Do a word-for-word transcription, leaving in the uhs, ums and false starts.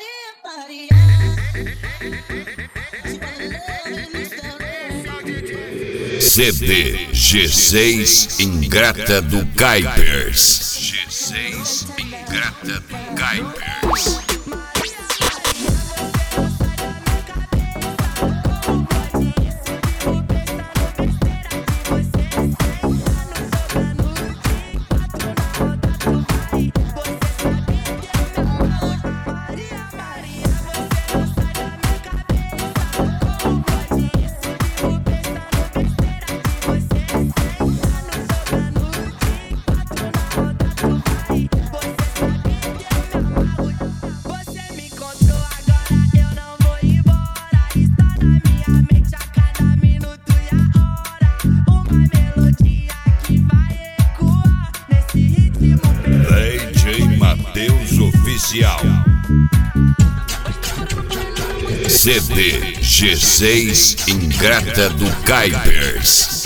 C D G seis Ingrata do Kuipers. G seis Ingrata do Kuipers. Oficial C D G seis Ingrata do Kuipers.